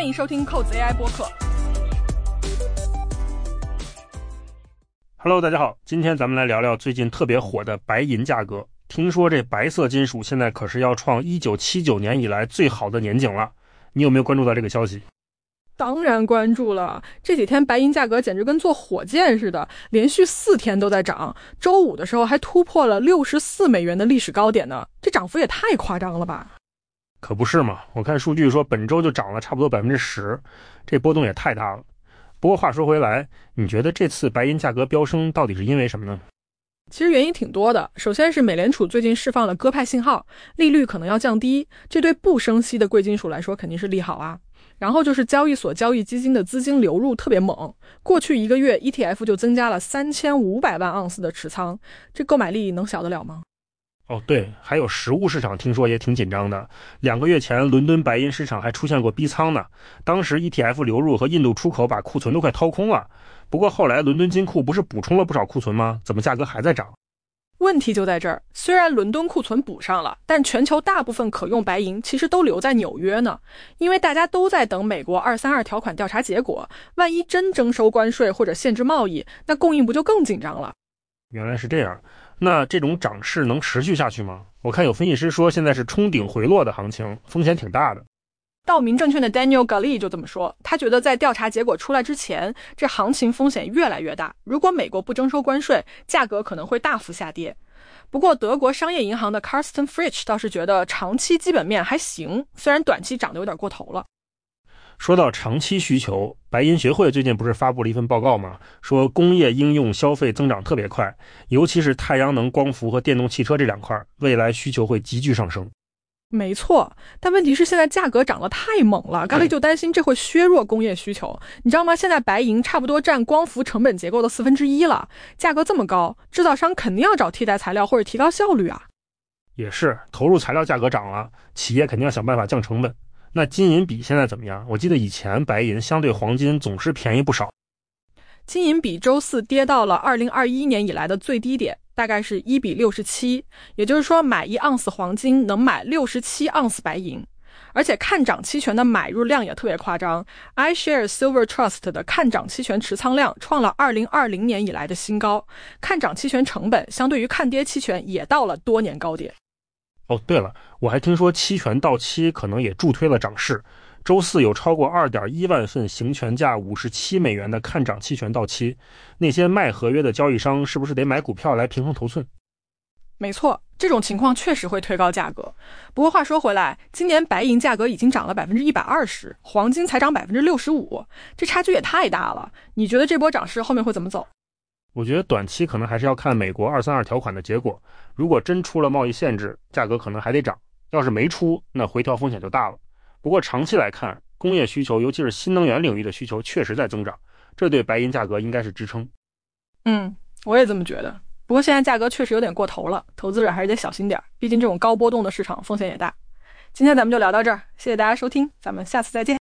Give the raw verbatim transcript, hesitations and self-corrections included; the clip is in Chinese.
欢迎收听扣子 A I 播客。 Hello， 大家好，今天咱们来聊聊最近特别火的白银价格。听说这白色金属现在可是要创一九七九年以来最好的年景了，你有没有关注到这个消息？ 当然关注了，这几天白银价格简直跟坐火箭似的，连续四天都在涨，周五的时候还突破了六十四美元的历史高点呢，这涨幅也太夸张了吧？ 可不是嘛，我看数据说本周就涨了差不多 百分之十， 这波动也太大了。不过话说回来，你觉得这次白银价格飙升到底是因为什么呢？ 其实原因挺多的，首先是美联储最近释放了鸽派信号，利率可能要降低，这对不升息的贵金属来说肯定是利好啊。然后就是交易所交易基金的资金流入特别猛，过去一个月 E T F 就增加了三千五百万盎司的持仓，这购买力能小得了吗？ 哦，对，还有实物市场听说也挺紧张的。两个月前伦敦白银市场还出现过逼仓呢，当时 E T F 流入和印度出口把库存都快掏空了。不过后来伦敦金库不是补充了不少库存吗？怎么价格还在涨？ 问题就在这儿，虽然伦敦库存补上了，但全球大部分可用白银其实都留在纽约呢，因为大家都在等美国二三二条款调查结果，万一真征收关税或者限制贸易，那供应不就更紧张了？ 原来是这样，那这种涨势能持续下去吗？我看有分析师说现在是冲顶回落的行情，风险挺大的。 道明证券的 Daniel Gali 就这么说，他觉得在调查结果出来之前，这行情风险越来越大，如果美国不征收关税，价格可能会大幅下跌。不过德国商业银行的 Carsten Fritsch 倒是觉得长期基本面还行，虽然短期涨得有点过头了。 说到长期需求，白银学会最近不是发布了一份报告吗？说工业应用消费增长特别快，尤其是太阳能光伏和电动汽车这两块，未来需求会急剧上升。 没错，但问题是现在价格涨得太猛了，刚才就担心这会削弱工业需求。你知道吗？现在白银差不多占光伏成本结构的四分之一了，价格这么高，制造商肯定要找替代材料或者提高效率啊。 也是，投入材料价格涨了，企业肯定要想办法降成本。那金银比现在怎么样？我记得以前白银相对黄金总是便宜不少。 金银比周四跌到了二零二一年以来的最低点，大概是一比六十七，也就是说买一盎司黄金能买六十七盎司白银。而且看涨期权的买入量也特别夸张， iShares Silver Trust 的看涨期权持仓量创了二零二零年以来的新高，看涨期权成本相对于看跌期权也到了多年高点。 哦，对了，我还听说期权到期可能也助推了涨势。周四有超过 二点一万份行权价五十七美元的看涨期权到期，那些卖合约的交易商是不是得买股票来平衡头寸？ 没错，这种情况确实会推高价格。不过话说回来，今年白银价格已经涨了 百分之一百二十， 黄金才涨 百分之六十五， 这差距也太大了。你觉得这波涨势后面会怎么走？ 我觉得短期可能还是要看美国二三二条款的结果，如果真出了贸易限制，价格可能还得涨，要是没出，那回调风险就大了。不过长期来看，工业需求尤其是新能源领域的需求确实在增长，这对白银价格应该是支撑。 嗯，我也这么觉得。不过现在价格确实有点过头了，投资者还是得小心点，毕竟这种高波动的市场风险也大。今天咱们就聊到这儿，谢谢大家收听，咱们下次再见。